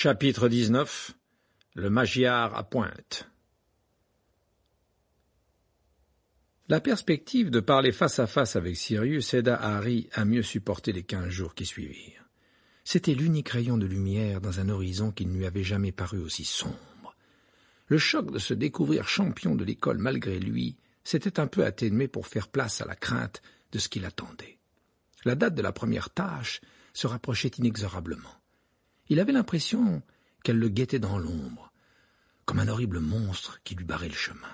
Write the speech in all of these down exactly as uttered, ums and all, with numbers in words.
Chapitre dix-neuf. Le Magyar à pointe. La perspective de parler face à face avec Sirius aida Harry à mieux supporter les quinze jours qui suivirent. C'était l'unique rayon de lumière dans un horizon qui ne lui avait jamais paru aussi sombre. Le choc de se découvrir champion de l'école malgré lui s'était un peu atténué pour faire place à la crainte de ce qui l'attendait. La date de la première tâche se rapprochait inexorablement. Il avait l'impression qu'elle le guettait dans l'ombre, comme un horrible monstre qui lui barrait le chemin.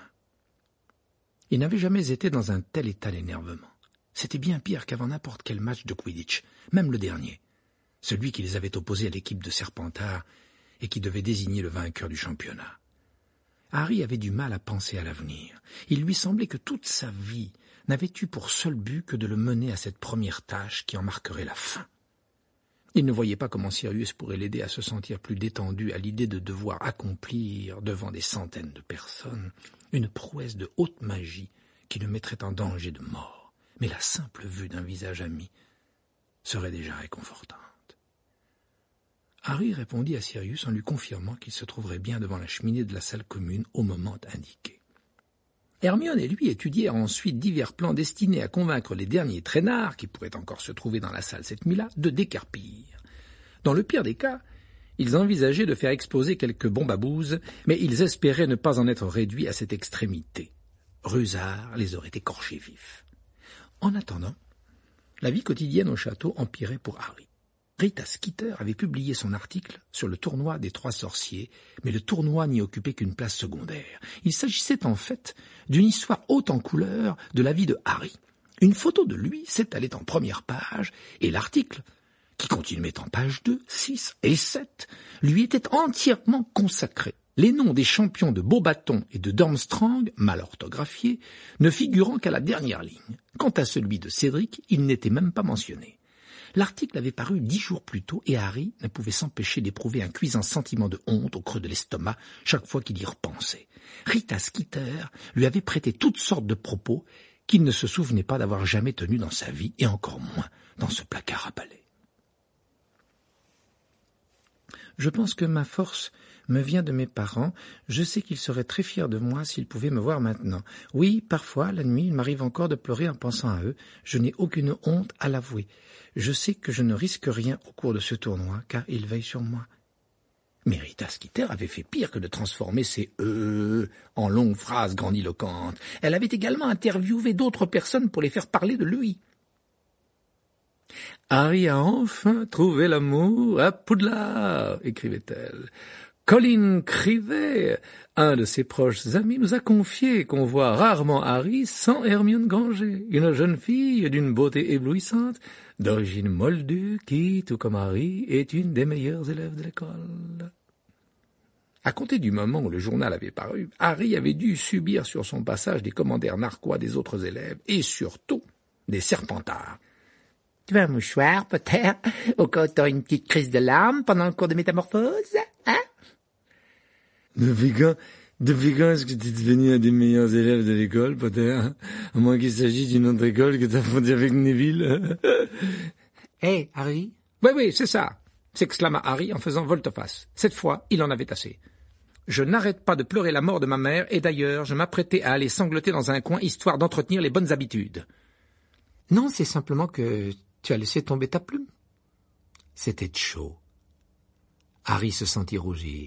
Il n'avait jamais été dans un tel état d'énervement. C'était bien pire qu'avant n'importe quel match de Quidditch, même le dernier, celui qui les avait opposés à l'équipe de Serpentard et qui devait désigner le vainqueur du championnat. Harry avait du mal à penser à l'avenir. Il lui semblait que toute sa vie n'avait eu pour seul but que de le mener à cette première tâche qui en marquerait la fin. Il ne voyait pas comment Sirius pourrait l'aider à se sentir plus détendu à l'idée de devoir accomplir, devant des centaines de personnes, une prouesse de haute magie qui le mettrait en danger de mort. Mais la simple vue d'un visage ami serait déjà réconfortante. Harry répondit à Sirius en lui confirmant qu'il se trouverait bien devant la cheminée de la salle commune au moment indiqué. Hermione et lui étudièrent ensuite divers plans destinés à convaincre les derniers traînards, qui pourraient encore se trouver dans la salle cette nuit-là, de décarpir. Dans le pire des cas, ils envisageaient de faire exploser quelques bombes à bouse, mais ils espéraient ne pas en être réduits à cette extrémité. Rusard les aurait écorchés vifs. En attendant, la vie quotidienne au château empirait pour Harry. Rita Skeeter avait publié son article sur le tournoi des trois sorciers, mais le tournoi n'y occupait qu'une place secondaire. Il s'agissait en fait d'une histoire haute en couleurs de la vie de Harry. Une photo de lui s'étalait en première page, et l'article, qui continuait en pages deux, six et sept, lui était entièrement consacré. Les noms des champions de Beauxbatons et de Durmstrang, mal orthographiés, ne figurant qu'à la dernière ligne. Quant à celui de Cédric, il n'était même pas mentionné. L'article avait paru dix jours plus tôt et Harry ne pouvait s'empêcher d'éprouver un cuisant sentiment de honte au creux de l'estomac chaque fois qu'il y repensait. Rita Skeeter lui avait prêté toutes sortes de propos qu'il ne se souvenait pas d'avoir jamais tenus dans sa vie et encore moins dans ce placard à balai. Je pense que ma force me vient de mes parents. Je sais qu'ils seraient très fiers de moi s'ils pouvaient me voir maintenant. Oui, parfois, la nuit, il m'arrive encore de pleurer en pensant à eux. Je n'ai aucune honte à l'avouer. Je sais que je ne risque rien au cours de ce tournoi, car ils veillent sur moi. Mais Rita Skeeter avait fait pire que de transformer ses « euh » en longues phrases grandiloquentes. Elle avait également interviewé d'autres personnes pour les faire parler de lui. « Harry a enfin trouvé l'amour à Poudlard !» écrivait-elle. Colin Crivet, un de ses proches amis, nous a confié qu'on voit rarement Harry sans Hermione Granger, une jeune fille d'une beauté éblouissante, d'origine moldue, qui, tout comme Harry, est une des meilleures élèves de l'école. À compter du moment où le journal avait paru, Harry avait dû subir sur son passage des commentaires narquois des autres élèves, et surtout des Serpentards. « Tu veux un mouchoir, Potter, au cas où tu as une petite crise de larmes pendant le cours de métamorphose, hein ?» Depuis quand, depuis quand est-ce que tu es devenu un des meilleurs élèves de l'école, Potter? À moins qu'il s'agisse d'une autre école que tu as fondée avec Neville. Hé, hey, Harry? Oui, oui, c'est ça, s'exclama Harry en faisant volte-face. Cette fois, il en avait assez. Je n'arrête pas de pleurer la mort de ma mère, et d'ailleurs, je m'apprêtais à aller sangloter dans un coin, histoire d'entretenir les bonnes habitudes. Non, c'est simplement que tu as laissé tomber ta plume. C'était chaud. Harry se sentit rougir.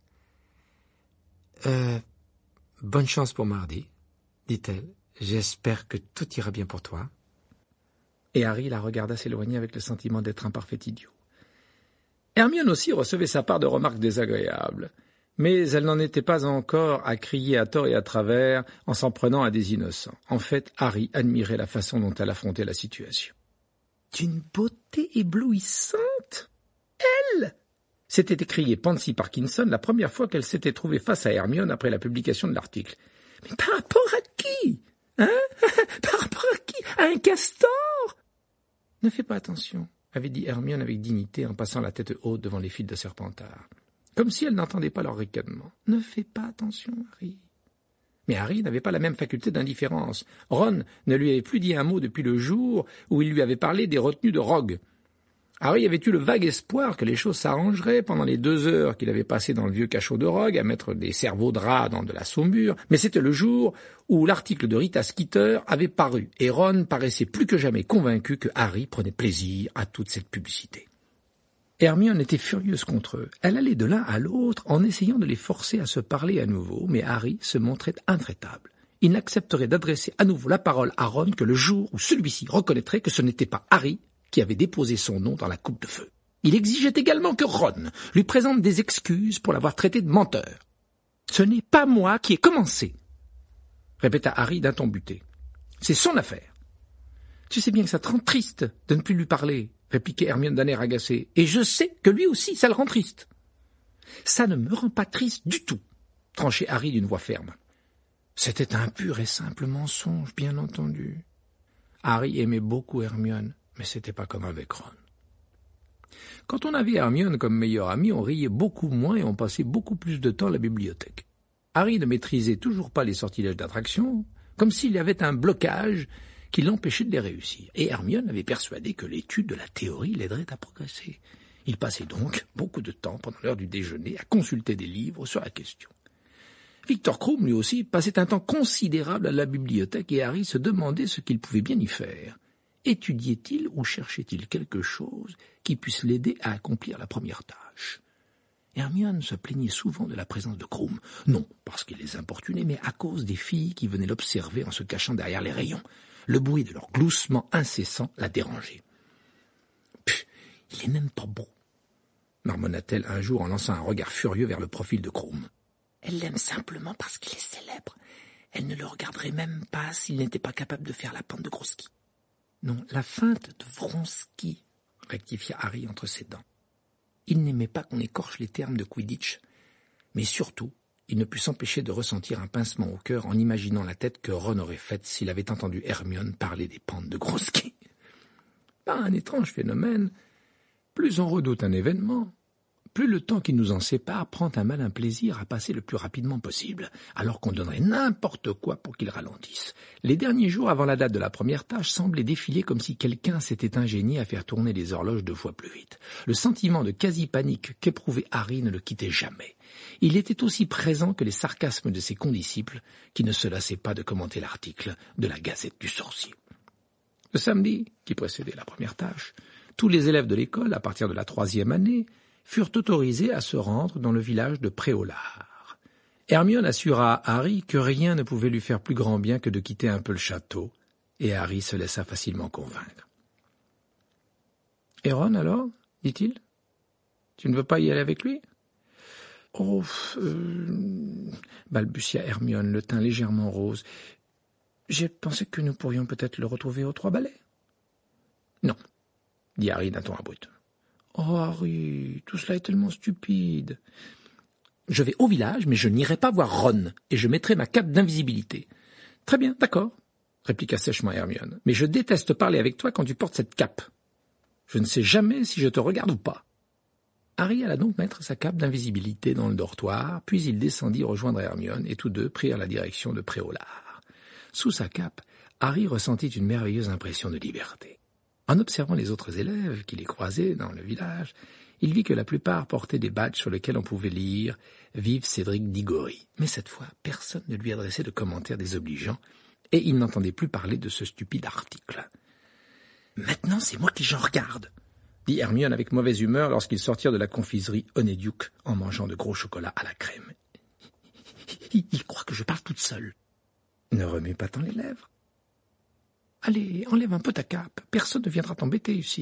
Euh, bonne chance pour mardi, dit-elle. J'espère que tout ira bien pour toi. Et Harry la regarda s'éloigner avec le sentiment d'être un parfait idiot. Hermione aussi recevait sa part de remarques désagréables, mais elle n'en était pas encore à crier à tort et à travers en s'en prenant à des innocents. En fait, Harry admirait la façon dont elle affrontait la situation. D'une beauté éblouissante, elle! S'était écrié Pansy Parkinson la première fois qu'elle s'était trouvée face à Hermione après la publication de l'article. Mais par rapport à qui? Hein? Par rapport à qui? À un castor? Ne fais pas attention, avait dit Hermione avec dignité en passant la tête haute devant les files de Serpentard, comme si elle n'entendait pas leur ricanement. Ne fais pas attention, Harry. Mais Harry n'avait pas la même faculté d'indifférence. Ron ne lui avait plus dit un mot depuis le jour où il lui avait parlé des retenues de Rogue. Harry avait eu le vague espoir que les choses s'arrangeraient pendant les deux heures qu'il avait passées dans le vieux cachot de Rogue à mettre des cerveaux de rats dans de la saumure, mais c'était le jour où l'article de Rita Skeeter avait paru, et Ron paraissait plus que jamais convaincu que Harry prenait plaisir à toute cette publicité. Hermione était furieuse contre eux. Elle allait de l'un à l'autre en essayant de les forcer à se parler à nouveau, mais Harry se montrait intraitable. Il n'accepterait d'adresser à nouveau la parole à Ron que le jour où celui-ci reconnaîtrait que ce n'était pas Harry qui avait déposé son nom dans la coupe de feu. Il exigeait également que Ron lui présente des excuses pour l'avoir traité de menteur. « Ce n'est pas moi qui ai commencé !» répéta Harry d'un ton buté. « C'est son affaire. »« Tu sais bien que ça te rend triste de ne plus lui parler !» répliquait Hermione d'un air agacé. « Et je sais que lui aussi, ça le rend triste. »« Ça ne me rend pas triste du tout !» tranchait Harry d'une voix ferme. C'était un pur et simple mensonge, bien entendu. Harry aimait beaucoup Hermione, mais c'était pas comme avec Ron. Quand on avait Hermione comme meilleure amie, on riait beaucoup moins et on passait beaucoup plus de temps à la bibliothèque. Harry ne maîtrisait toujours pas les sortilèges d'attraction, comme s'il y avait un blocage qui l'empêchait de les réussir. Et Hermione avait persuadé que l'étude de la théorie l'aiderait à progresser. Il passait donc beaucoup de temps pendant l'heure du déjeuner à consulter des livres sur la question. Victor Krum, lui aussi, passait un temps considérable à la bibliothèque et Harry se demandait ce qu'il pouvait bien y faire. Étudiait-il ou cherchait-il quelque chose qui puisse l'aider à accomplir la première tâche? Hermione se plaignait souvent de la présence de Krum, non parce qu'il les importunait, mais à cause des filles qui venaient l'observer en se cachant derrière les rayons. Le bruit de leur gloussement incessant la dérangeait. « Pff, il est même pas beau !» marmonna-t-elle un jour en lançant un regard furieux vers le profil de Krum. Elle l'aime simplement parce qu'il est célèbre. Elle ne le regarderait même pas s'il n'était pas capable de faire la pente de Groski. Non, la feinte de Vronsky, rectifia Harry entre ses dents. Il n'aimait pas qu'on écorche les termes de Quidditch, mais surtout, il ne put s'empêcher de ressentir un pincement au cœur en imaginant la tête que Ron aurait faite s'il avait entendu Hermione parler des pentes de Groski. Par un étrange phénomène, plus on redoute un événement, plus le temps qui nous en sépare prend un malin plaisir à passer le plus rapidement possible, alors qu'on donnerait n'importe quoi pour qu'il ralentisse. Les derniers jours avant la date de la première tâche semblaient défiler comme si quelqu'un s'était ingénié à faire tourner les horloges deux fois plus vite. Le sentiment de quasi-panique qu'éprouvait Harry ne le quittait jamais. Il était aussi présent que les sarcasmes de ses condisciples, qui ne se lassaient pas de commenter l'article de la Gazette du Sorcier. Le samedi, qui précédait la première tâche, tous les élèves de l'école, à partir de la troisième année, furent autorisés à se rendre dans le village de Préolard. Hermione assura à Harry que rien ne pouvait lui faire plus grand bien que de quitter un peu le château, et Harry se laissa facilement convaincre. « Et Ron, alors ?» dit-il. « Tu ne veux pas y aller avec lui ?»« Oh, euh... » balbutia Hermione, le teint légèrement rose. « J'ai pensé que nous pourrions peut-être le retrouver aux Trois Balais. »« Non, » dit Harry d'un ton abrupt. « Oh, Harry, tout cela est tellement stupide. »« Je vais au village, mais je n'irai pas voir Ron, et je mettrai ma cape d'invisibilité. »« Très bien, d'accord, » répliqua sèchement Hermione, « mais je déteste parler avec toi quand tu portes cette cape. Je ne sais jamais si je te regarde ou pas. » Harry alla donc mettre sa cape d'invisibilité dans le dortoir, puis il descendit rejoindre Hermione, et tous deux prirent la direction de Préolard. Sous sa cape, Harry ressentit une merveilleuse impression de liberté. En observant les autres élèves qui les croisaient dans le village, il vit que la plupart portaient des badges sur lesquels on pouvait lire « Vive Cédric Diggory ». Mais cette fois, personne ne lui adressait de commentaires désobligeants, et il n'entendait plus parler de ce stupide article. « Maintenant, c'est moi qui j'en regarde !» dit Hermione avec mauvaise humeur lorsqu'ils sortirent de la confiserie Honeyduke en mangeant de gros chocolats à la crème. « Il croit que je parle toute seule. »« Ne remue pas tant les lèvres. »« Allez, enlève un peu ta cape, personne ne viendra t'embêter ici. »«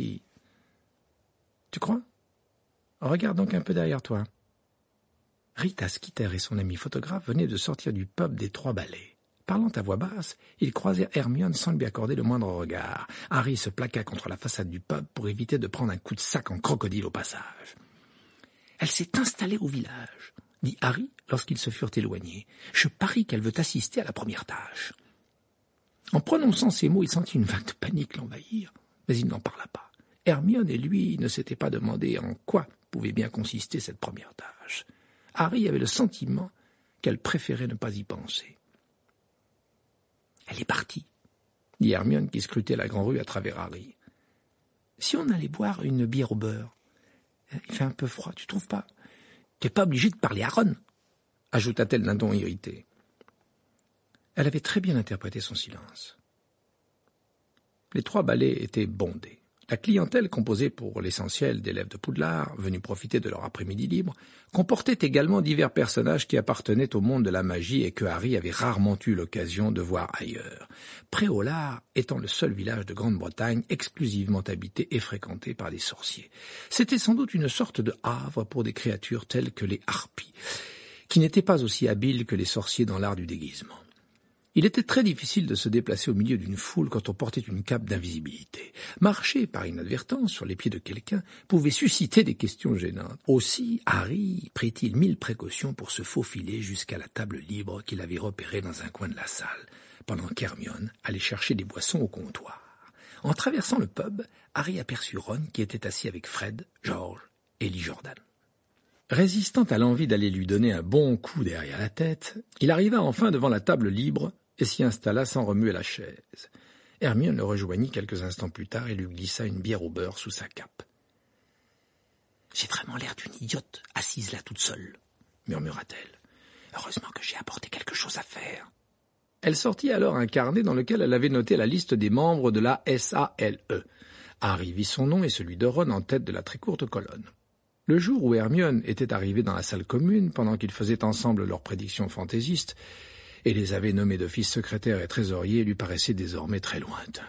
Tu crois ? Regarde donc un peu derrière toi. » Rita Skeeter et son ami photographe venaient de sortir du pub des Trois Balais. Parlant à voix basse, ils croisèrent Hermione sans lui accorder le moindre regard. Harry se plaqua contre la façade du pub pour éviter de prendre un coup de sac en crocodile au passage. « Elle s'est installée au village, » dit Harry lorsqu'ils se furent éloignés. « Je parie qu'elle veut assister à la première tâche. » En prononçant ces mots, il sentit une vague de panique l'envahir, mais il n'en parla pas. Hermione et lui ne s'étaient pas demandé en quoi pouvait bien consister cette première tâche. Harry avait le sentiment qu'elle préférait ne pas y penser. « Elle est partie », dit Hermione qui scrutait la grande rue à travers Harry. Si on allait boire une bière au beurre, il fait un peu froid, tu trouves pas? Tu n'es pas obligé de parler à Ron, ajouta-t-elle d'un ton irrité. Elle avait très bien interprété son silence. Les trois balais étaient bondés. La clientèle, composée pour l'essentiel d'élèves de Poudlard, venus profiter de leur après-midi libre, comportait également divers personnages qui appartenaient au monde de la magie et que Harry avait rarement eu l'occasion de voir ailleurs. Préolard étant le seul village de Grande-Bretagne exclusivement habité et fréquenté par des sorciers. C'était sans doute une sorte de havre pour des créatures telles que les harpies, qui n'étaient pas aussi habiles que les sorciers dans l'art du déguisement. Il était très difficile de se déplacer au milieu d'une foule quand on portait une cape d'invisibilité. Marcher par inadvertance sur les pieds de quelqu'un pouvait susciter des questions gênantes. Aussi, Harry prit-il mille précautions pour se faufiler jusqu'à la table libre qu'il avait repérée dans un coin de la salle, pendant qu'Hermione allait chercher des boissons au comptoir. En traversant le pub, Harry aperçut Ron qui était assis avec Fred, George et Lee Jordan. Résistant à l'envie d'aller lui donner un bon coup derrière la tête, il arriva enfin devant la table libre et s'y installa sans remuer la chaise. Hermione le rejoignit quelques instants plus tard et lui glissa une bière au beurre sous sa cape. « J'ai vraiment l'air d'une idiote, assise là toute seule, » murmura-t-elle. « Heureusement que j'ai apporté quelque chose à faire. » Elle sortit alors un carnet dans lequel elle avait noté la liste des membres de la S A L E. Harry vit son nom et celui de Ron en tête de la très courte colonne. Le jour où Hermione était arrivée dans la salle commune, pendant qu'ils faisaient ensemble leurs prédictions fantaisistes, et les avait nommés d'office secrétaire et trésorier, lui paraissait désormais très lointain.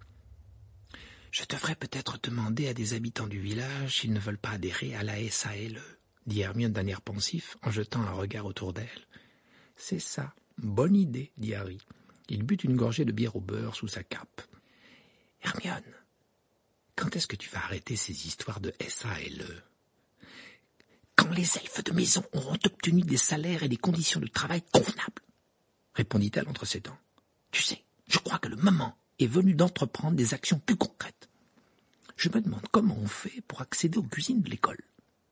« Je devrais peut-être demander à des habitants du village s'ils ne veulent pas adhérer à la S A L E, dit Hermione d'un air pensif en jetant un regard autour d'elle. « C'est ça, bonne idée, dit Harry. Il but une gorgée de bière au beurre sous sa cape. « Hermione, quand est-ce que tu vas arrêter ces histoires de S A L E ? Quand les elfes de maison auront obtenu des salaires et des conditions de travail convenables, répondit-elle entre ses dents. Tu sais, je crois que le moment est venu d'entreprendre des actions plus concrètes. Je me demande comment on fait pour accéder aux cuisines de l'école.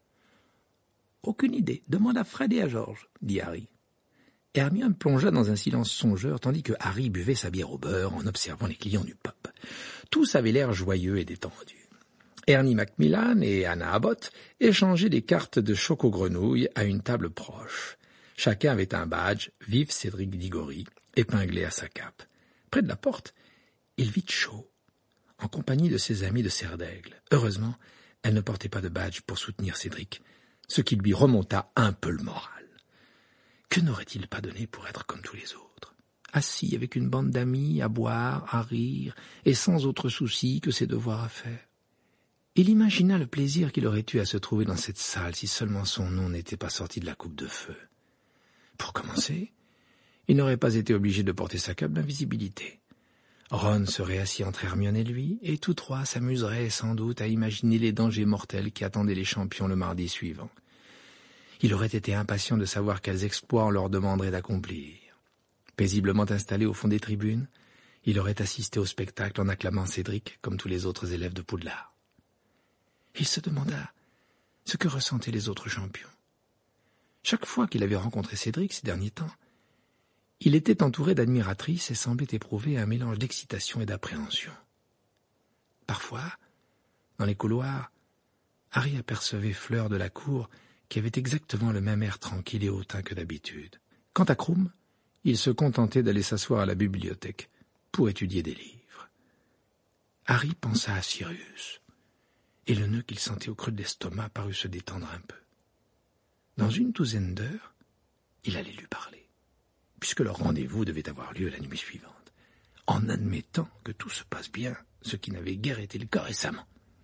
Aucune idée, demande à Fred et à George, dit Harry. Hermione plongea dans un silence songeur tandis que Harry buvait sa bière au beurre en observant les clients du pub. Tous avaient l'air joyeux et détendus. Ernie Macmillan et Anna Abbott échangeaient des cartes de choco-grenouille à une table proche. Chacun avait un badge « Vive Cédric Diggory » épinglé à sa cape. Près de la porte, il vit Cho, en compagnie de ses amis de Serre d'Aigle. Heureusement, elle ne portait pas de badge pour soutenir Cédric, ce qui lui remonta un peu le moral. Que n'aurait-il pas donné pour être comme tous les autres, assis avec une bande d'amis, à boire, à rire, et sans autre souci que ses devoirs à faire? Il imagina le plaisir qu'il aurait eu à se trouver dans cette salle si seulement son nom n'était pas sorti de la coupe de feu. Pour commencer, il n'aurait pas été obligé de porter sa cape d'invisibilité. Ron serait assis entre Hermione et lui, et tous trois s'amuseraient sans doute à imaginer les dangers mortels qui attendaient les champions le mardi suivant. Il aurait été impatient de savoir quels exploits on leur demanderait d'accomplir. Paisiblement installé au fond des tribunes, il aurait assisté au spectacle en acclamant Cédric comme tous les autres élèves de Poudlard. Il se demanda ce que ressentaient les autres champions. Chaque fois qu'il avait rencontré Cédric ces derniers temps, il était entouré d'admiratrices et semblait éprouver un mélange d'excitation et d'appréhension. Parfois, dans les couloirs, Harry apercevait Fleur de la cour qui avait exactement le même air tranquille et hautain que d'habitude. Quant à Krum, il se contentait d'aller s'asseoir à la bibliothèque pour étudier des livres. Harry pensa à Sirius, et le nœud qu'il sentait au creux de l'estomac parut se détendre un peu. Dans une douzaine d'heures, il allait lui parler, puisque leur rendez-vous devait avoir lieu la nuit suivante, en admettant que tout se passe bien, ce qui n'avait guère été le cas récemment.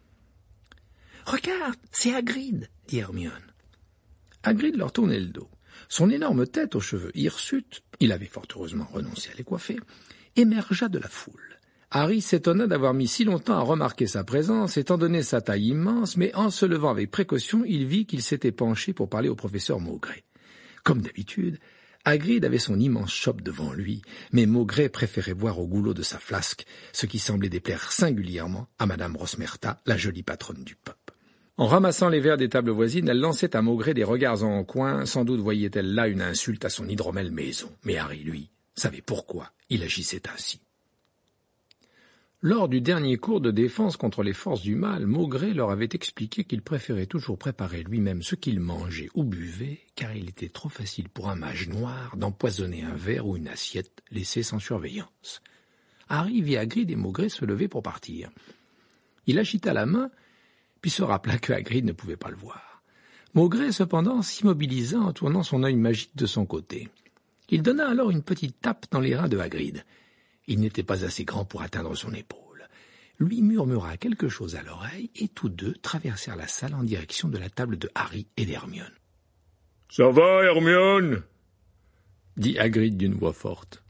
« Regarde, c'est Hagrid !» dit Hermione. Hagrid leur tournait le dos. Son énorme tête aux cheveux hirsutes, il avait fort heureusement renoncé à les coiffer, émergea de la foule. Harry s'étonna d'avoir mis si longtemps à remarquer sa présence, étant donné sa taille immense, mais en se levant avec précaution, il vit qu'il s'était penché pour parler au professeur Maugrey. Comme d'habitude, Hagrid avait son immense chope devant lui, mais Maugrey préférait boire au goulot de sa flasque, ce qui semblait déplaire singulièrement à Madame Rosmerta, la jolie patronne du pub. En ramassant les verres des tables voisines, elle lançait à Maugrey des regards en coin, sans doute voyait-elle là une insulte à son hydromel maison, mais Harry, lui, savait pourquoi il agissait ainsi. Lors du dernier cours de défense contre les forces du mal, Maugrey leur avait expliqué qu'il préférait toujours préparer lui-même ce qu'il mangeait ou buvait, car il était trop facile pour un mage noir d'empoisonner un verre ou une assiette laissée sans surveillance. Harry vit Hagrid et Maugrey se lever pour partir. Il agita la main, puis se rappela que Hagrid ne pouvait pas le voir. Maugrey, cependant, s'immobilisa en tournant son œil magique de son côté. Il donna alors une petite tape dans les reins de Hagrid. Il n'était pas assez grand pour atteindre son épaule. Lui murmura quelque chose à l'oreille et tous deux traversèrent la salle en direction de la table de Harry et d'Hermione. « Ça va, Hermione ?» dit Hagrid d'une voix forte.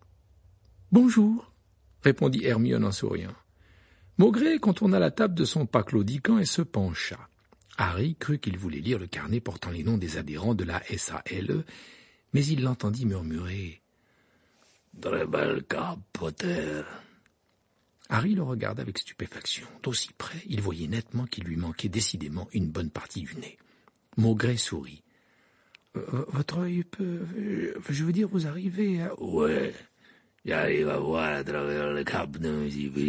« Bonjour » répondit Hermione en souriant. Maugrey contourna la table de son pas claudiquant et se pencha. Harry crut qu'il voulait lire le carnet portant les noms des adhérents de la S A L E, mais il l'entendit murmurer « Très belle cape, Potter !» Harry le regarda avec stupéfaction. D'aussi près, il voyait nettement qu'il lui manquait décidément une bonne partie du nez. Maugrey sourit. Euh, « Votre œil peut... Je veux dire, vous arrivez à... »« Ouais, j'arrive à voir à travers le cap d'invisibilité, »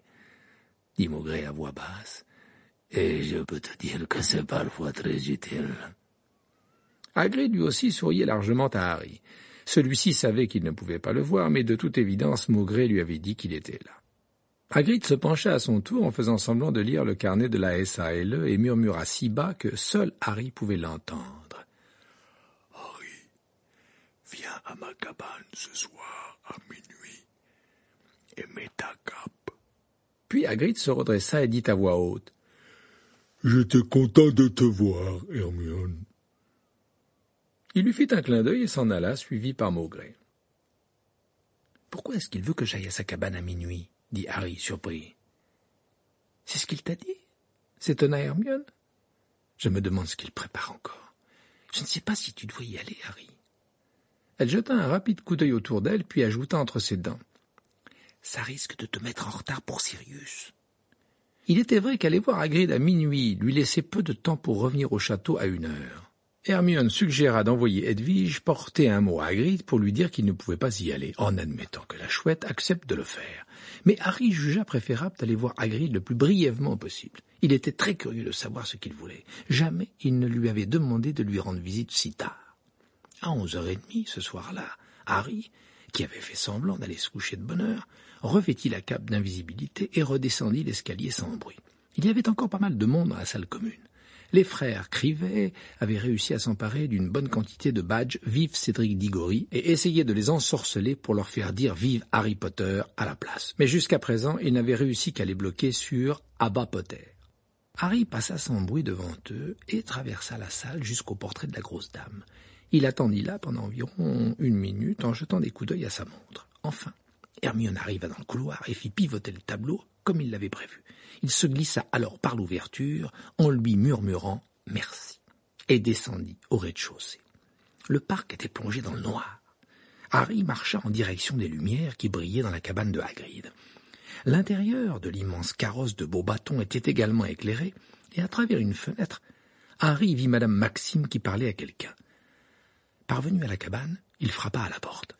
dit Maugrey à voix basse. « Et je peux te dire que c'est parfois très utile. » Hagrid lui aussi souriait largement à Harry. Celui-ci savait qu'il ne pouvait pas le voir, mais de toute évidence, Maugrey lui avait dit qu'il était là. Hagrid se pencha à son tour en faisant semblant de lire le carnet de la S A L E et murmura si bas que seul Harry pouvait l'entendre. « Harry, viens à ma cabane ce soir à minuit et mets ta cape. » Puis Hagrid se redressa et dit à voix haute. « J'étais content de te voir, Hermione. » Il lui fit un clin d'œil et s'en alla, suivi par Maugrey. « Pourquoi est-ce qu'il veut que j'aille à sa cabane à minuit ?» dit Harry, surpris. « C'est ce qu'il t'a dit ?» s'étonna Hermione. « Je me demande ce qu'il prépare encore. Je ne sais pas si tu dois y aller, Harry. » Elle jeta un rapide coup d'œil autour d'elle, puis ajouta entre ses dents. « Ça risque de te mettre en retard pour Sirius. » Il était vrai qu'aller voir Hagrid à minuit lui laissait peu de temps pour revenir au château à une heure. Hermione suggéra d'envoyer Edwige porter un mot à Hagrid pour lui dire qu'il ne pouvait pas y aller, en admettant que la chouette accepte de le faire. Mais Harry jugea préférable d'aller voir Hagrid le plus brièvement possible. Il était très curieux de savoir ce qu'il voulait. Jamais il ne lui avait demandé de lui rendre visite si tard. À onze heures trente, ce soir-là, Harry, qui avait fait semblant d'aller se coucher de bonne heure, revêtit la cape d'invisibilité et redescendit l'escalier sans bruit. Il y avait encore pas mal de monde dans la salle commune. Les frères Crivet avaient réussi à s'emparer d'une bonne quantité de badges « Vive Cédric Diggory » et essayaient de les ensorceler pour leur faire dire « Vive Harry Potter » à la place. Mais jusqu'à présent, ils n'avaient réussi qu'à les bloquer sur « Abba Potter ». Harry passa sans bruit devant eux et traversa la salle jusqu'au portrait de la grosse dame. Il attendit là pendant environ une minute en jetant des coups d'œil à sa montre. Enfin, Hermione arriva dans le couloir et fit pivoter le tableau comme il l'avait prévu. Il se glissa alors par l'ouverture en lui murmurant « merci » et descendit au rez-de-chaussée. Le parc était plongé dans le noir. Harry marcha en direction des lumières qui brillaient dans la cabane de Hagrid. L'intérieur de l'immense carrosse de Beauxbatons était également éclairé et à travers une fenêtre, Harry vit Madame Maxime qui parlait à quelqu'un. Parvenu à la cabane, il frappa à la porte.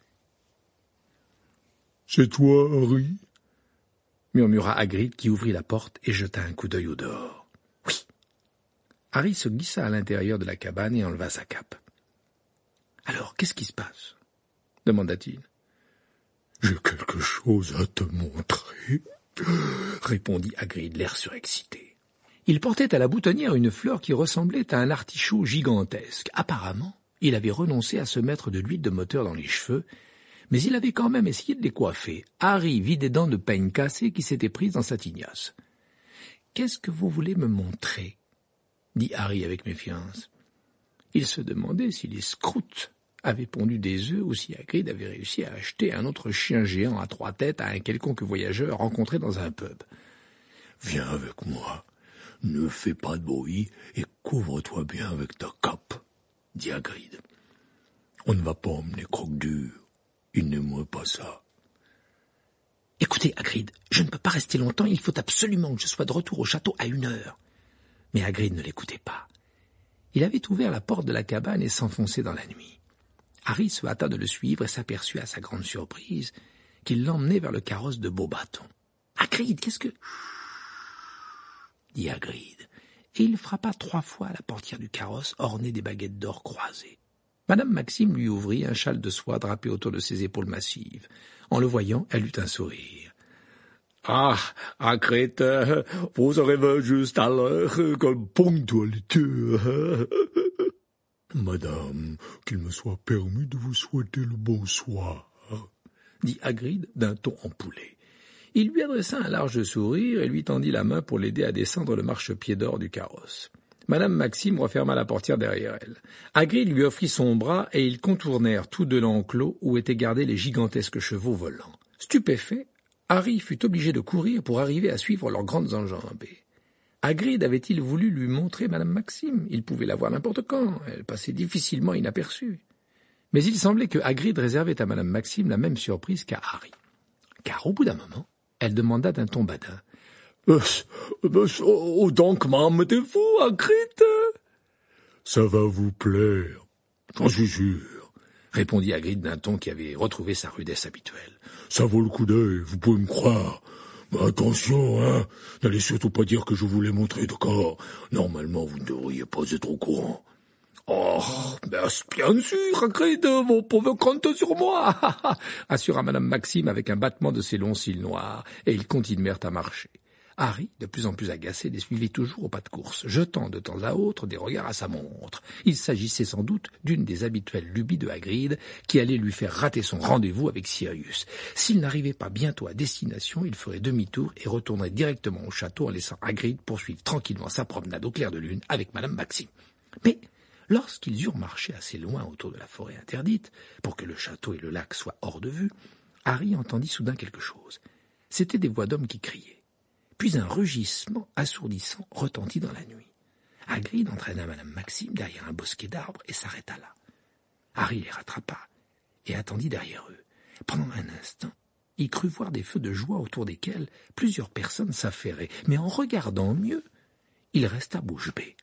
« C'est toi, Harry ?» murmura Hagrid qui ouvrit la porte et jeta un coup d'œil au dehors. « Oui !» Harry se glissa à l'intérieur de la cabane et enleva sa cape. « Alors, qu'est-ce qui se passe ?» demanda-t-il. « J'ai quelque chose à te montrer, » répondit Hagrid, l'air surexcité. Il portait à la boutonnière une fleur qui ressemblait à un artichaut gigantesque. Apparemment, il avait renoncé à se mettre de l'huile de moteur dans les cheveux, mais il avait quand même essayé de les coiffer. Harry vit des dents de peigne cassées qui s'étaient prises dans sa tignasse. « Qu'est-ce que vous voulez me montrer ?» dit Harry avec méfiance. Il se demandait si les scrouts avaient pondu des œufs ou si Hagrid avait réussi à acheter un autre chien géant à trois têtes à un quelconque voyageur rencontré dans un pub. « Viens avec moi, ne fais pas de bruit et couvre-toi bien avec ta cape, » dit Hagrid. « On ne va pas emmener Croque-Dur. Il n'aimerait pas ça. »« Écoutez, Hagrid, je ne peux pas rester longtemps, il faut absolument que je sois de retour au château à une heure. » Mais Hagrid ne l'écoutait pas. Il avait ouvert la porte de la cabane et s'enfonçait dans la nuit. Harry se hâta de le suivre et s'aperçut à sa grande surprise qu'il l'emmenait vers le carrosse de Beauxbatons. Hagrid, qu'est-ce que... » dit Hagrid, et il frappa trois fois à la portière du carrosse ornée des baguettes d'or croisées. Madame Maxime lui ouvrit un châle de soie drapé autour de ses épaules massives. En le voyant, elle eut un sourire. « Ah, Hagrid, vous arrivez juste à l'heure, quelle ponctualité. Madame, qu'il me soit permis de vous souhaiter le bonsoir, » dit Hagrid d'un ton empoulé. Il lui adressa un large sourire et lui tendit la main pour l'aider à descendre le marchepied d'or du carrosse. Madame Maxime referma la portière derrière elle. Hagrid lui offrit son bras et ils contournèrent tous deux l'enclos où étaient gardés les gigantesques chevaux volants. Stupéfait, Harry fut obligé de courir pour arriver à suivre leurs grandes enjambées. Hagrid avait-il voulu lui montrer Madame Maxime? Il pouvait la voir n'importe quand, elle passait difficilement inaperçue. Mais il semblait que Hagrid réservait à Madame Maxime la même surprise qu'à Harry. Car au bout d'un moment, elle demanda d'un ton badin. Euh, euh, « Oh, donc m'en mettez-vous, Hagrid? Ça va vous plaire, j'en suis sûr, » répondit Hagrid d'un ton qui avait retrouvé sa rudesse habituelle. « Ça vaut le coup d'œil, vous pouvez me croire. Mais attention, hein, n'allez surtout pas dire que je vous l'ai montré, d'accord? Normalement, vous ne devriez pas être au courant. » « Oh, bien, bien sûr, Hagrid, vous pouvez compter sur moi, assura Madame Maxime avec un battement de ses longs cils noirs, et ils continuèrent à marcher. Harry, de plus en plus agacé, les suivait toujours au pas de course, jetant de temps à autre des regards à sa montre. Il s'agissait sans doute d'une des habituelles lubies de Hagrid, qui allait lui faire rater son rendez-vous avec Sirius. S'il n'arrivait pas bientôt à destination, il ferait demi-tour et retournerait directement au château en laissant Hagrid poursuivre tranquillement sa promenade au clair de lune avec Madame Maxime. Mais lorsqu'ils eurent marché assez loin autour de la forêt interdite, pour que le château et le lac soient hors de vue, Harry entendit soudain quelque chose. C'étaient des voix d'hommes qui criaient. Puis un rugissement assourdissant retentit dans la nuit. Hagrid entraîna Madame Maxime derrière un bosquet d'arbres et s'arrêta là. Harry les rattrapa et attendit derrière eux. Pendant un instant, il crut voir des feux de joie autour desquels plusieurs personnes s'affairaient, mais en regardant mieux, il resta bouche bée.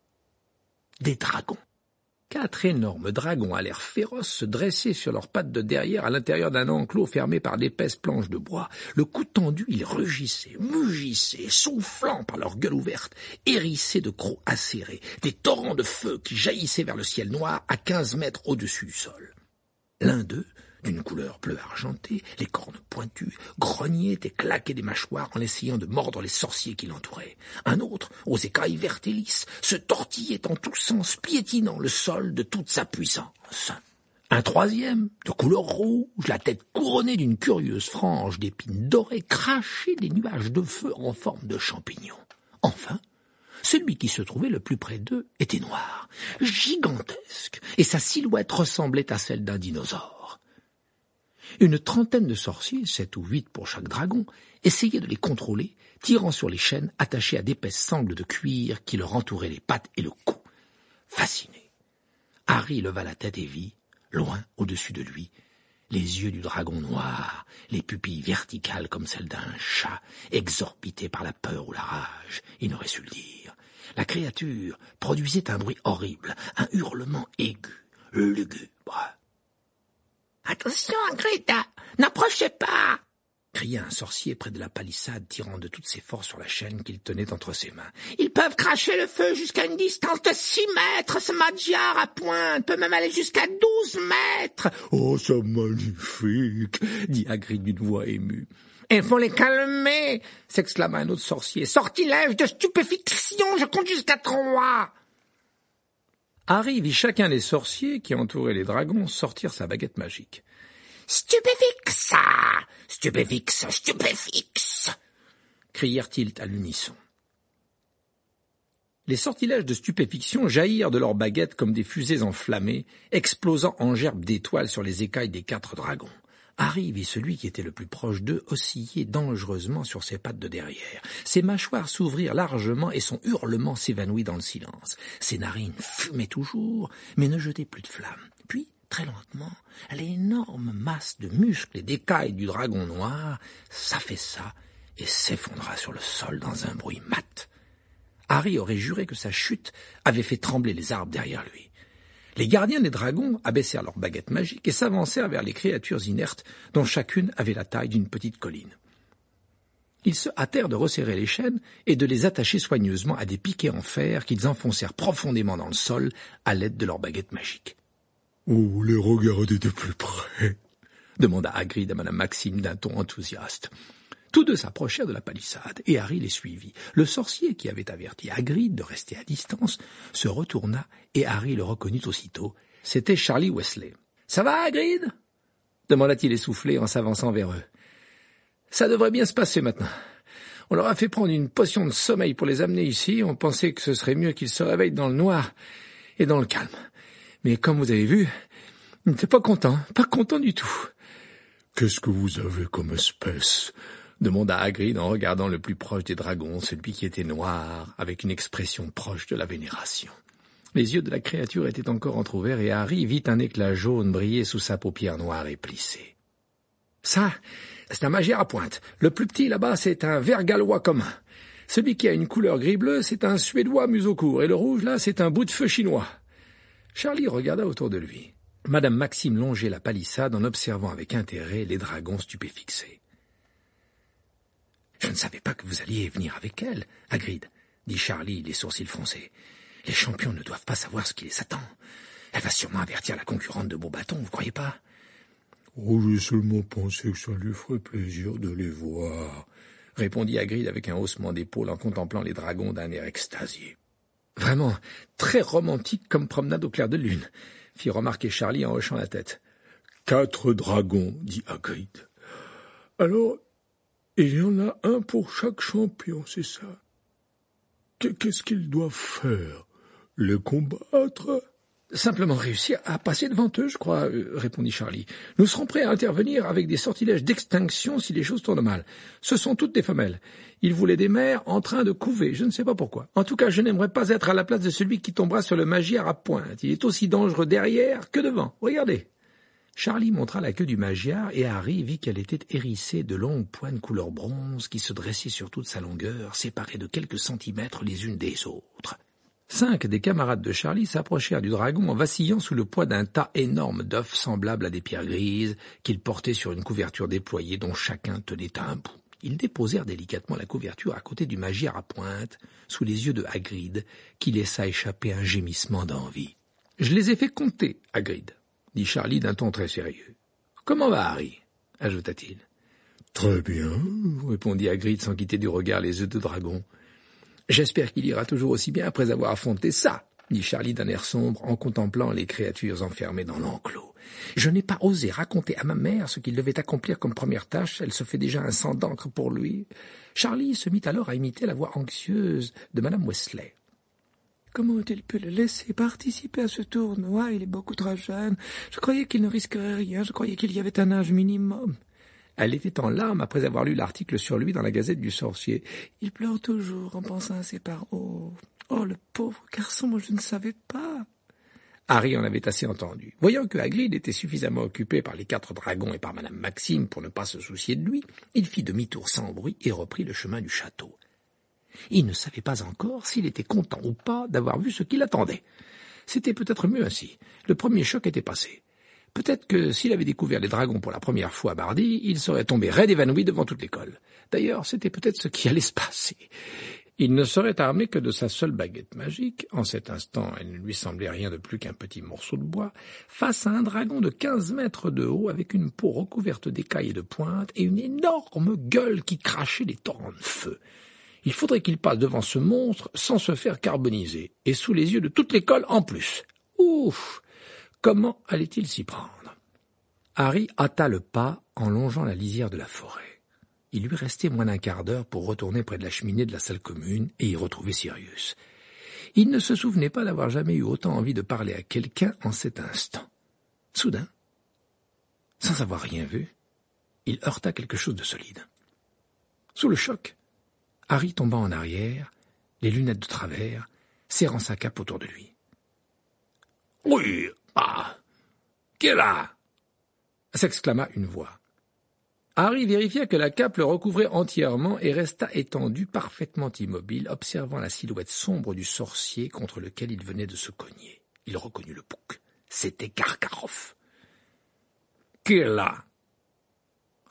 Des dragons. Quatre énormes dragons à l'air féroce se dressaient sur leurs pattes de derrière à l'intérieur d'un enclos fermé par d'épaisses planches de bois. Le cou tendu, ils rugissaient, mugissaient, soufflant par leur gueule ouverte, hérissés de crocs acérés, des torrents de feu qui jaillissaient vers le ciel noir à quinze mètres au-dessus du sol. L'un d'eux, d'une couleur bleu argentée, les cornes pointues, grognait et claquait des mâchoires en essayant de mordre les sorciers qui l'entouraient. Un autre, aux écailles vertes et lisses, se tortillait en tous sens, piétinant le sol de toute sa puissance. Un troisième, de couleur rouge, la tête couronnée d'une curieuse frange d'épines dorées, crachait des nuages de feu en forme de champignons. Enfin, celui qui se trouvait le plus près d'eux était noir, gigantesque, et sa silhouette ressemblait à celle d'un dinosaure. Une trentaine de sorciers, sept ou huit pour chaque dragon, essayaient de les contrôler, tirant sur les chaînes attachées à d'épaisses sangles de cuir qui leur entouraient les pattes et le cou. Fasciné, Harry leva la tête et vit, loin au-dessus de lui, les yeux du dragon noir, les pupilles verticales comme celles d'un chat, exorbités par la peur ou la rage, il n'aurait su le dire. La créature produisait un bruit horrible, un hurlement aigu, lugubre. « Attention, Hagrid, n'approchez pas !» cria un sorcier près de la palissade, tirant de toutes ses forces sur la chaîne qu'il tenait entre ses mains. « Ils peuvent cracher le feu jusqu'à une distance de six mètres, ce Magyar à pointe peut même aller jusqu'à douze mètres !»« Oh, c'est magnifique !» dit Hagrid d'une voix émue. « Il faut les calmer !» s'exclama un autre sorcier. « Sortilège de stupéfiction, je compte jusqu'à trois !» Harry vit chacun des sorciers qui entouraient les dragons sortir sa baguette magique. « Stupéfix! Stupéfix! Stupéfix !» crièrent-ils à l'unisson. Les sortilèges de stupéfiction jaillirent de leurs baguettes comme des fusées enflammées, explosant en gerbes d'étoiles sur les écailles des quatre dragons. Harry vit celui qui était le plus proche d'eux osciller dangereusement sur ses pattes de derrière. Ses mâchoires s'ouvrirent largement et son hurlement s'évanouit dans le silence. Ses narines fumaient toujours, mais ne jetaient plus de flammes. Puis, très lentement, l'énorme masse de muscles et d'écailles du dragon noir s'affaissa et s'effondra sur le sol dans un bruit mat. Harry aurait juré que sa chute avait fait trembler les arbres derrière lui. Les gardiens des dragons abaissèrent leurs baguettes magiques et s'avancèrent vers les créatures inertes dont chacune avait la taille d'une petite colline. Ils se hâtèrent de resserrer les chaînes et de les attacher soigneusement à des piquets en fer qu'ils enfoncèrent profondément dans le sol à l'aide de leurs baguettes magiques. « Oh, les regardez de plus près !» demanda Hagrid à madame Maxime d'un ton enthousiaste. Tous deux s'approchèrent de la palissade, et Harry les suivit. Le sorcier, qui avait averti Hagrid de rester à distance, se retourna, et Harry le reconnut aussitôt. C'était Charlie Weasley. « Ça va, Hagrid ?» demanda-t-il essoufflé en s'avançant vers eux. « Ça devrait bien se passer maintenant. On leur a fait prendre une potion de sommeil pour les amener ici. On pensait que ce serait mieux qu'ils se réveillent dans le noir et dans le calme. Mais comme vous avez vu, ils n'étaient pas contents, pas contents du tout. »« Qu'est-ce que vous avez comme espèce ?» demanda Hagrid en regardant le plus proche des dragons, celui qui était noir, avec une expression proche de la vénération. Les yeux de la créature étaient encore entr'ouverts et Harry vit un éclat jaune briller sous sa paupière noire et plissée. « Ça, c'est un magière à pointe. Le plus petit là-bas, c'est un ver gallois commun. Celui qui a une couleur gris-bleu, c'est un suédois museau court, et le rouge, là, c'est un bout de feu chinois. » Charlie regarda autour de lui. Madame Maxime longeait la palissade en observant avec intérêt les dragons stupéfixés. « Je ne savais pas que vous alliez venir avec elle, Hagrid, » dit Charlie, les sourcils froncés. « Les champions ne doivent pas savoir ce qui les attend. Elle va sûrement avertir la concurrente de Beauxbatons, vous croyez pas ?»« Oh, j'ai seulement pensé que ça lui ferait plaisir de les voir, » répondit Hagrid avec un haussement d'épaule en contemplant les dragons d'un air extasié. « Vraiment, très romantique comme promenade au clair de lune, » fit remarquer Charlie en hochant la tête. « Quatre dragons, » dit Hagrid. « Alors, il y en a un pour chaque champion, c'est ça? Qu'est-ce qu'ils doivent faire? Les combattre ?» « Simplement réussir à passer devant eux, je crois, euh, répondit Charlie. « Nous serons prêts à intervenir avec des sortilèges d'extinction si les choses tournent mal. Ce sont toutes des femelles. Ils voulaient des mères en train de couver, je ne sais pas pourquoi. En tout cas, je n'aimerais pas être à la place de celui qui tombera sur le magière à pointe. Il est aussi dangereux derrière que devant. Regardez. » Charlie montra la queue du magiard et Harry vit qu'elle était hérissée de longues pointes couleur bronze qui se dressaient sur toute sa longueur, séparées de quelques centimètres les unes des autres. Cinq des camarades de Charlie s'approchèrent du dragon en vacillant sous le poids d'un tas énorme d'œufs semblables à des pierres grises qu'ils portaient sur une couverture déployée dont chacun tenait un bout. Ils déposèrent délicatement la couverture à côté du magière à pointe, sous les yeux de Hagrid, qui laissa échapper un gémissement d'envie. « Je les ai fait compter, Hagrid, » dit Charlie d'un ton très sérieux. « Comment va Harry ?» ajouta-t-il. « Très bien, » répondit Hagrid sans quitter du regard les œufs de dragon. « J'espère qu'il ira toujours aussi bien après avoir affronté ça, » dit Charlie d'un air sombre en contemplant les créatures enfermées dans l'enclos. « Je n'ai pas osé raconter à ma mère ce qu'il devait accomplir comme première tâche, elle se fait déjà un sang d'encre pour lui. » Charlie se mit alors à imiter la voix anxieuse de madame Weasley. « Comment a-t-il pu le laisser participer à ce tournoi? Il est beaucoup trop jeune. Je croyais qu'il ne risquerait rien, je croyais qu'il y avait un âge minimum. » Elle était en larmes après avoir lu l'article sur lui dans la Gazette du Sorcier. « Il pleure toujours en pensant à ses parents. Oh, oh le pauvre garçon, moi je ne savais pas. » Harry en avait assez entendu. Voyant que Hagrid était suffisamment occupé par les quatre dragons et par madame Maxime pour ne pas se soucier de lui, il fit demi-tour sans bruit et reprit le chemin du château. Il ne savait pas encore s'il était content ou pas d'avoir vu ce qui l'attendait. C'était peut-être mieux ainsi. Le premier choc était passé. Peut-être que s'il avait découvert les dragons pour la première fois mardi, il serait tombé raide évanoui devant toute l'école. D'ailleurs, c'était peut-être ce qui allait se passer. Il ne serait armé que de sa seule baguette magique, en cet instant elle ne lui semblait rien de plus qu'un petit morceau de bois, face à un dragon de quinze mètres de haut avec une peau recouverte d'écailles et de pointes et une énorme gueule qui crachait des torrents de feu. Il faudrait qu'il passe devant ce monstre sans se faire carboniser, et sous les yeux de toute l'école en plus. Ouf! Comment allait-il s'y prendre? Harry hâta le pas en longeant la lisière de la forêt. Il lui restait moins d'un quart d'heure pour retourner près de la cheminée de la salle commune et y retrouver Sirius. Il ne se souvenait pas d'avoir jamais eu autant envie de parler à quelqu'un en cet instant. Soudain, sans avoir rien vu, il heurta quelque chose de solide. Sous le choc, Harry tomba en arrière, les lunettes de travers, serrant sa cape autour de lui. « Oui, ah, qui est là ?» s'exclama une voix. Harry vérifia que la cape le recouvrait entièrement et resta étendu, parfaitement immobile, observant la silhouette sombre du sorcier contre lequel il venait de se cogner. Il reconnut le bouc. C'était Karkaroff. « Qui est là ?»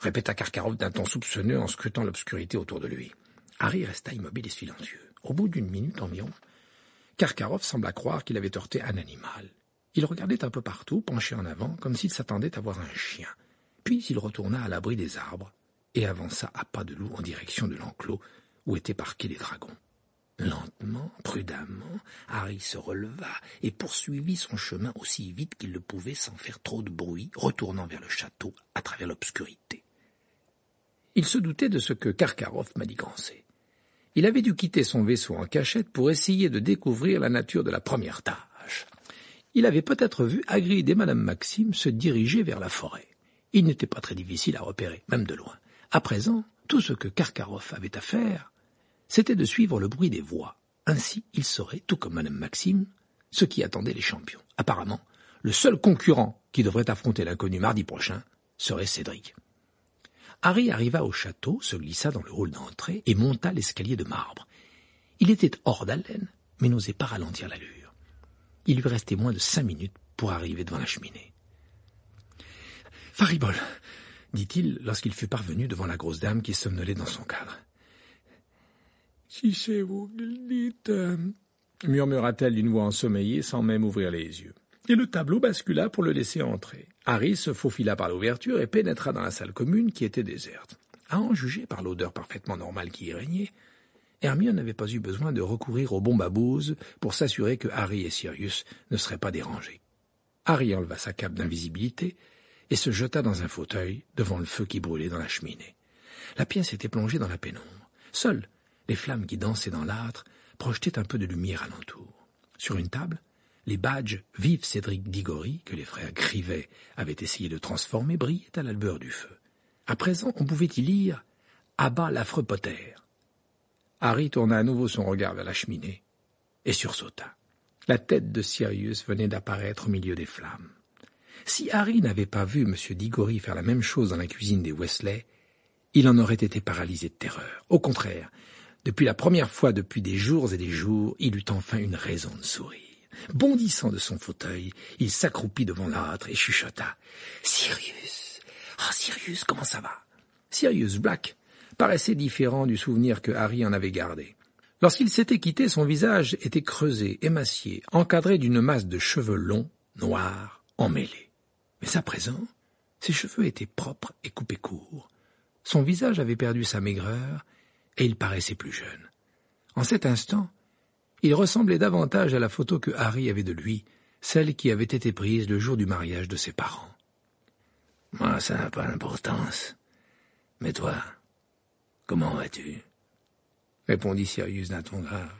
répéta Karkaroff d'un ton soupçonneux en scrutant l'obscurité autour de lui. Harry resta immobile et silencieux. Au bout d'une minute environ, Karkaroff sembla croire qu'il avait heurté un animal. Il regardait un peu partout, penché en avant, comme s'il s'attendait à voir un chien. Puis il retourna à l'abri des arbres et avança à pas de loup en direction de l'enclos où étaient parqués les dragons. Lentement, prudemment, Harry se releva et poursuivit son chemin aussi vite qu'il le pouvait sans faire trop de bruit, retournant vers le château à travers l'obscurité. Il se doutait de ce que Karkaroff manigançait. Il avait dû quitter son vaisseau en cachette pour essayer de découvrir la nature de la première tâche. Il avait peut-être vu Hagrid et Madame Maxime se diriger vers la forêt. Il n'était pas très difficile à repérer, même de loin. À présent, tout ce que Karkaroff avait à faire, c'était de suivre le bruit des voix. Ainsi, il saurait, tout comme Madame Maxime, ce qui attendait les champions. Apparemment, le seul concurrent qui devrait affronter l'inconnu mardi prochain serait Cédric. Harry arriva au château, se glissa dans le hall d'entrée et monta l'escalier de marbre. Il était hors d'haleine, mais n'osait pas ralentir l'allure. Il lui restait moins de cinq minutes pour arriver devant la cheminée. « Faribole !» dit-il lorsqu'il fut parvenu devant la grosse dame qui somnolait dans son cadre. « Si c'est vous qui le dites, euh... murmura-t-elle d'une voix ensommeillée sans même ouvrir les yeux. Et le tableau bascula pour le laisser entrer. Harry se faufila par l'ouverture et pénétra dans la salle commune qui était déserte. À en juger par l'odeur parfaitement normale qui y régnait, Hermione n'avait pas eu besoin de recourir aux bombes à bouse pour s'assurer que Harry et Sirius ne seraient pas dérangés. Harry enleva sa cape d'invisibilité et se jeta dans un fauteuil devant le feu qui brûlait dans la cheminée. La pièce était plongée dans la pénombre. Seules les flammes qui dansaient dans l'âtre projetaient un peu de lumière alentour. Sur une table, les badges « Vive Cédric Diggory » que les frères Grivet avaient essayé de transformer brillaient à la lueur du feu. À présent, on pouvait y lire « À bas l'affreux Potter ». Harry tourna à nouveau son regard vers la cheminée et sursauta. La tête de Sirius venait d'apparaître au milieu des flammes. Si Harry n'avait pas vu M. Diggory faire la même chose dans la cuisine des Weasley, il en aurait été paralysé de terreur. Au contraire, depuis la première fois depuis des jours et des jours, il eut enfin une raison de sourire. Bondissant de son fauteuil, il s'accroupit devant l'âtre et chuchota. « Sirius! Ah, oh, Sirius, comment ça va ?» Sirius Black paraissait différent du souvenir que Harry en avait gardé. Lorsqu'il s'était quitté, son visage était creusé, émacié, encadré d'une masse de cheveux longs, noirs, emmêlés. Mais à présent, ses cheveux étaient propres et coupés courts. Son visage avait perdu sa maigreur et il paraissait plus jeune. En cet instant, il ressemblait davantage à la photo que Harry avait de lui, celle qui avait été prise le jour du mariage de ses parents. « Moi, ça n'a pas d'importance. Mais toi, comment vas-tu » répondit Sirius d'un ton grave.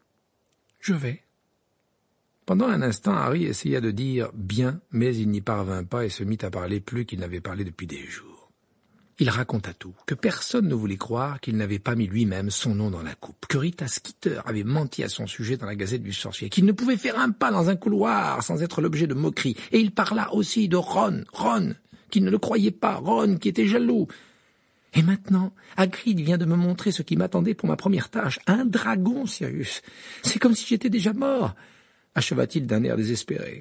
« Je vais. » Pendant un instant, Harry essaya de dire « bien », mais il n'y parvint pas et se mit à parler plus qu'il n'avait parlé depuis des jours. Il raconta tout, que personne ne voulait croire qu'il n'avait pas mis lui-même son nom dans la coupe, que Rita Skeeter avait menti à son sujet dans la Gazette du Sorcier, qu'il ne pouvait faire un pas dans un couloir sans être l'objet de moqueries, et il parla aussi de Ron, Ron, qui ne le croyait pas, Ron, qui était jaloux. Et maintenant, Hagrid vient de me montrer ce qui m'attendait pour ma première tâche, un dragon, Sirius. C'est comme si j'étais déjà mort, acheva-t-il d'un air désespéré.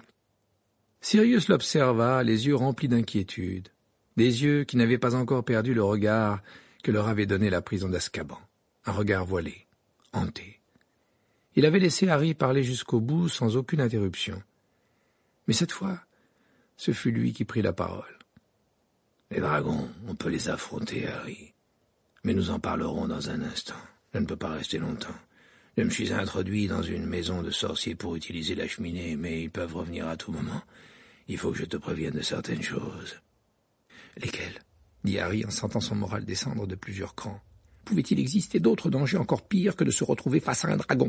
Sirius l'observa, les yeux remplis d'inquiétude. Des yeux qui n'avaient pas encore perdu le regard que leur avait donné la prison d'Azkaban, un regard voilé, hanté. Il avait laissé Harry parler jusqu'au bout sans aucune interruption. Mais cette fois, ce fut lui qui prit la parole. « Les dragons, on peut les affronter, Harry. Mais nous en parlerons dans un instant. Je ne peux pas rester longtemps. Je me suis introduit dans une maison de sorciers pour utiliser la cheminée, mais ils peuvent revenir à tout moment. Il faut que je te prévienne de certaines choses. » « Lesquels ?» dit Harry en sentant son moral descendre de plusieurs crans. Pouvait-il exister d'autres dangers encore pires que de se retrouver face à un dragon ?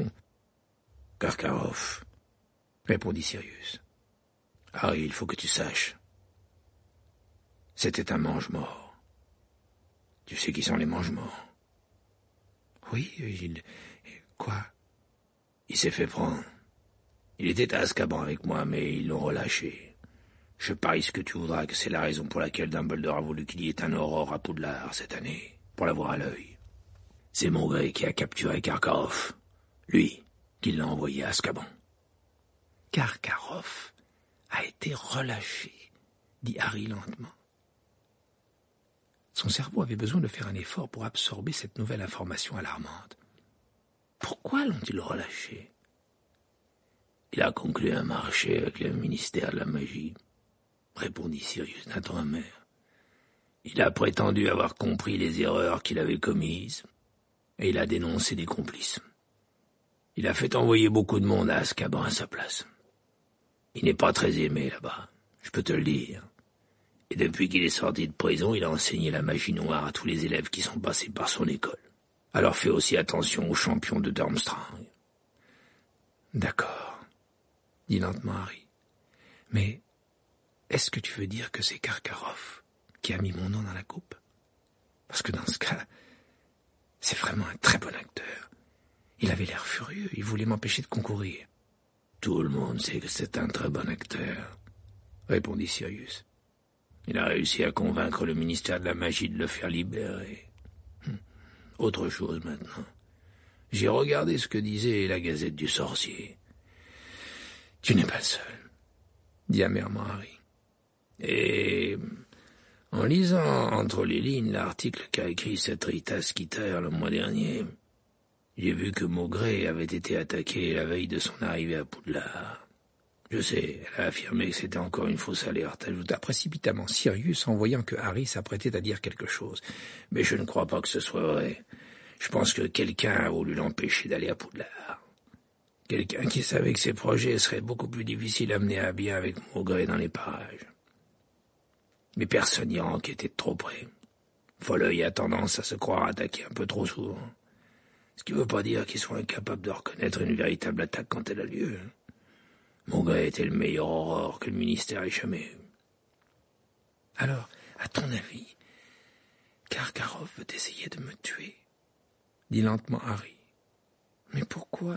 « Karkaroff, » répondit Sirius. « Harry, il faut que tu saches. C'était un mange-mort. Tu sais qui sont les mange-morts ? » ?»« Oui, il... Quoi ? » ?»« Il s'est fait prendre. Il était à Azkaban avec moi, mais ils l'ont relâché. Je parie ce que tu voudras que c'est la raison pour laquelle Dumbledore a voulu qu'il y ait un aurore à Poudlard cette année, pour l'avoir à l'œil. C'est Maugréa qui a capturé Karkaroff, lui qui l'a envoyé à Azkaban. « Karkaroff a été relâché, dit Harry lentement. Son cerveau avait besoin de faire un effort pour absorber cette nouvelle information alarmante. Pourquoi l'ont-ils relâché? Il a conclu un marché avec le ministère de la Magie, répondit Sirius d'un ton amer. Il a prétendu avoir compris les erreurs qu'il avait commises, et il a dénoncé des complices. Il a fait envoyer beaucoup de monde à Azkaban à sa place. Il n'est pas très aimé là-bas, je peux te le dire. Et depuis qu'il est sorti de prison, il a enseigné la magie noire à tous les élèves qui sont passés par son école. Alors fais aussi attention aux champions de Durmstrang. D'accord, dit lentement Harry. Mais est-ce que tu veux dire que c'est Karkaroff qui a mis mon nom dans la coupe? Parce que dans ce cas, c'est vraiment un très bon acteur. Il avait l'air furieux, il voulait m'empêcher de concourir. Tout le monde sait que c'est un très bon acteur, répondit Sirius. Il a réussi à convaincre le ministère de la Magie de le faire libérer. Hum. Autre chose maintenant. J'ai regardé ce que disait la Gazette du Sorcier. Tu n'es pas le seul, dit amèrement Harry. Et en lisant entre les lignes l'article qu'a écrit cette Rita Skeeter le mois dernier, j'ai vu que Maugrey avait été attaqué la veille de son arrivée à Poudlard. Je sais, elle a affirmé que c'était encore une fausse alerte, ajouta précipitamment Sirius en voyant que Harry s'apprêtait à dire quelque chose. Mais je ne crois pas que ce soit vrai. Je pense que quelqu'un a voulu l'empêcher d'aller à Poudlard. Quelqu'un qui savait que ses projets seraient beaucoup plus difficiles à mener à bien avec Maugrey dans les parages. Mais personne n'y a enquêté de trop près. Folleuil a tendance à se croire attaqué un peu trop souvent. Ce qui ne veut pas dire qu'ils sont incapables de reconnaître une véritable attaque quand elle a lieu. Maugrey était le meilleur aurore que le ministère ait jamais eu. Alors, à ton avis, Karkaroff veut essayer de me tuer, dit lentement Harry. Mais pourquoi?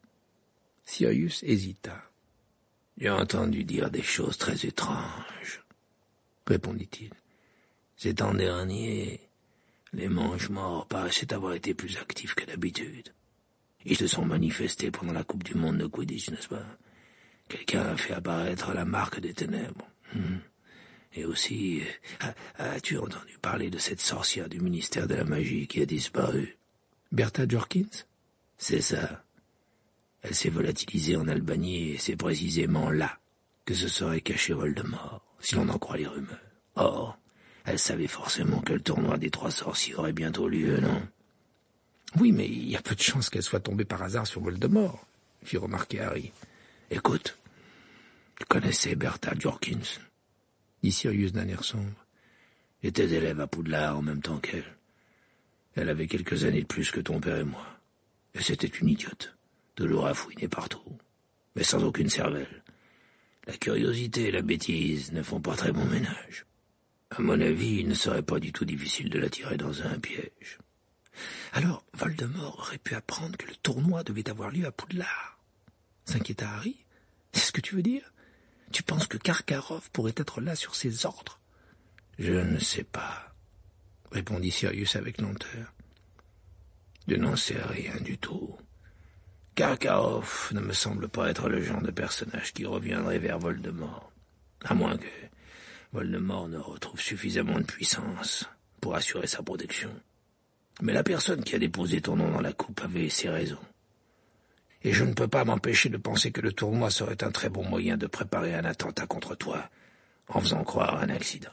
Sirius hésita. J'ai entendu dire des choses très étranges, répondit-il. Cet an dernier, les Mange-Morts paraissaient avoir été plus actifs que d'habitude. Ils se sont manifestés pendant la Coupe du Monde de Quidditch, n'est-ce pas? Quelqu'un a fait apparaître la marque des ténèbres. Hum. Et aussi, as, as-tu entendu parler de cette sorcière du ministère de la Magie qui a disparu? Bertha Jorkins? C'est ça. Elle s'est volatilisée en Albanie et c'est précisément là que se serait caché Voldemort, si l'on en croit les rumeurs. Or, elle savait forcément que le tournoi des trois sorciers aurait bientôt lieu, non? Oui, mais il y a peu de chances qu'elle soit tombée par hasard sur Voldemort, fit remarquer Harry. Écoute, tu connaissais Bertha Jorkins, dit Sirius d'un air sombre. J'étais élève à Poudlard en même temps qu'elle. Elle avait quelques années de plus que ton père et moi. Et c'était une idiote, toujours à fouiner partout, mais sans aucune cervelle. La curiosité et la bêtise ne font pas très bon ménage. À mon avis, il ne serait pas du tout difficile de la tirer dans un piège. Alors, Voldemort aurait pu apprendre que le tournoi devait avoir lieu à Poudlard, s'inquiéta Harry. C'est ce que tu veux dire? Tu penses que Karkaroff pourrait être là sur ses ordres? Je ne sais pas, répondit Sirius avec lenteur. Je n'en sais rien du tout. Karkaroff ne me semble pas être le genre de personnage qui reviendrait vers Voldemort, à moins que Voldemort ne retrouve suffisamment de puissance pour assurer sa protection. Mais la personne qui a déposé ton nom dans la coupe avait ses raisons. Et je ne peux pas m'empêcher de penser que le tournoi serait un très bon moyen de préparer un attentat contre toi, en faisant croire un accident.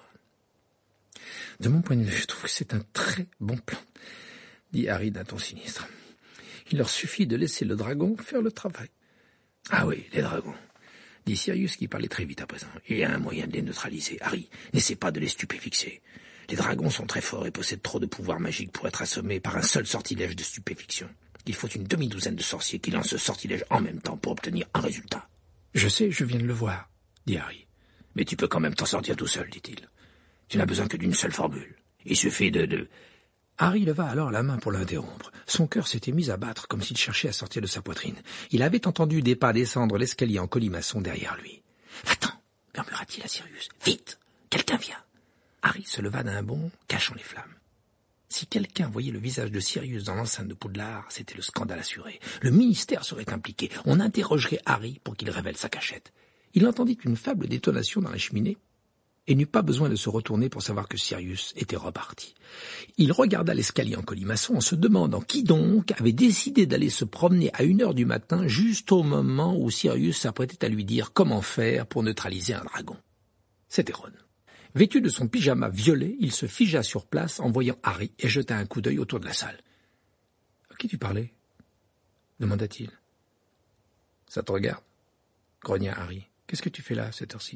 De mon point de vue, je trouve que c'est un très bon plan, dit Harry d'un ton sinistre. Il leur suffit de laisser le dragon faire le travail. Ah oui, les dragons, dit Sirius qui parlait très vite à présent. Il y a un moyen de les neutraliser. Harry, n'essaie pas de les stupéfixer. Les dragons sont très forts et possèdent trop de pouvoir magique pour être assommés par un seul sortilège de stupéfiction. Il faut une demi-douzaine de sorciers qui lancent ce sortilège en même temps pour obtenir un résultat. Je sais, je viens de le voir, dit Harry. Mais tu peux quand même t'en sortir tout seul, dit-il. Tu n'as besoin que d'une seule formule. Il suffit de... de... Harry leva alors la main pour l'interrompre. Son cœur s'était mis à battre comme s'il cherchait à sortir de sa poitrine. Il avait entendu des pas descendre l'escalier en colimaçon derrière lui. « Va-t'en » murmura-t-il à Sirius. « Vite, quelqu'un vient !» Harry se leva d'un bond, cachant les flammes. Si quelqu'un voyait le visage de Sirius dans l'enceinte de Poudlard, c'était le scandale assuré. Le ministère serait impliqué. On interrogerait Harry pour qu'il révèle sa cachette. Il entendit une faible détonation dans la cheminée et n'eut pas besoin de se retourner pour savoir que Sirius était reparti. Il regarda l'escalier en colimaçon en se demandant qui donc avait décidé d'aller se promener à une heure du matin juste au moment où Sirius s'apprêtait à lui dire comment faire pour neutraliser un dragon. C'était Ron. Vêtu de son pyjama violet, il se figea sur place en voyant Harry et jeta un coup d'œil autour de la salle. « À qui tu parlais ?» demanda-t-il. « Ça te regarde ?» grogna Harry. « Qu'est-ce que tu fais là, à cette heure-ci ?»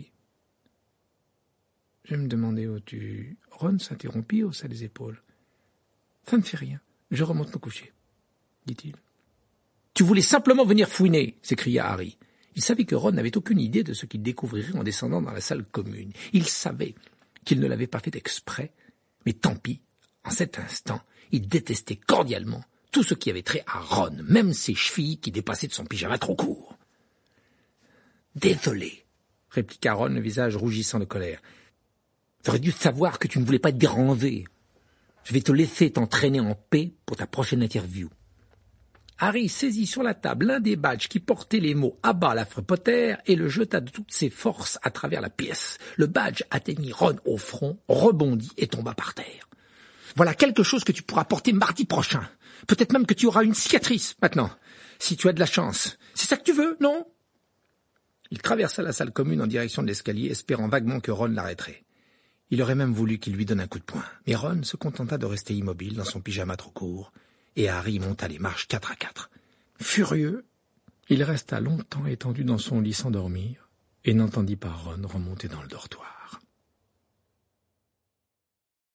Je me demandais où tu... Ron s'interrompit, haussa les épaules. « Ça ne fait rien, je remonte me coucher, » dit-il. « Tu voulais simplement venir fouiner !» s'écria Harry. Il savait que Ron n'avait aucune idée de ce qu'il découvrirait en descendant dans la salle commune. Il savait qu'il ne l'avait pas fait exprès, mais tant pis, en cet instant, il détestait cordialement tout ce qui avait trait à Ron, même ses chevilles qui dépassaient de son pyjama trop court. « Désolé !» répliqua Ron, le visage rougissant de colère. « J'aurais dû savoir que tu ne voulais pas te dérangé. Je vais te laisser t'entraîner en paix pour ta prochaine interview. » Harry saisit sur la table l'un des badges qui portait les mots « À bas l'affreux Potter » et le jeta de toutes ses forces à travers la pièce. Le badge atteignit Ron au front, rebondit et tomba par terre. « Voilà quelque chose que tu pourras porter mardi prochain. Peut-être même que tu auras une cicatrice maintenant, si tu as de la chance. C'est ça que tu veux, non ?» Il traversa la salle commune en direction de l'escalier, espérant vaguement que Ron l'arrêterait. Il aurait même voulu qu'il lui donne un coup de poing, mais Ron se contenta de rester immobile dans son pyjama trop court, et Harry monta les marches quatre à quatre. Furieux, il resta longtemps étendu dans son lit sans dormir, et n'entendit pas Ron remonter dans le dortoir.